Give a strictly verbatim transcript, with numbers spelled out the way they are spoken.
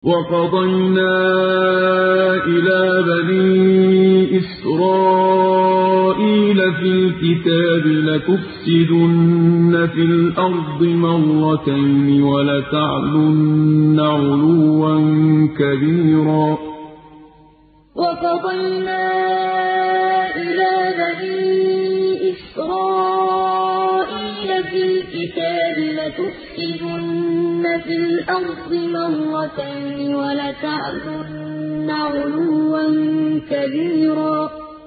وَقَضَيْنَا إِلَىٰ بَنِي إِسْرَائِيلَ فِي الْكِتَابِ لَتُفْسِدُنَّ فِي الْأَرْضِ مَرَّتَيْنِ وَلَتَعْلُنَّ عُلُوًّا كَبِيرًا وَقَضَيْنَا إِلَىٰ بَنِي إِسْرَائِيلَ فِي الْكِتَابِ لَتُفْسِدُنَّ فِي الْأَرْضِ مَرَّتَيْنِ وَلَتَعْلُنَّ عُلُوًّا كَبِيرًا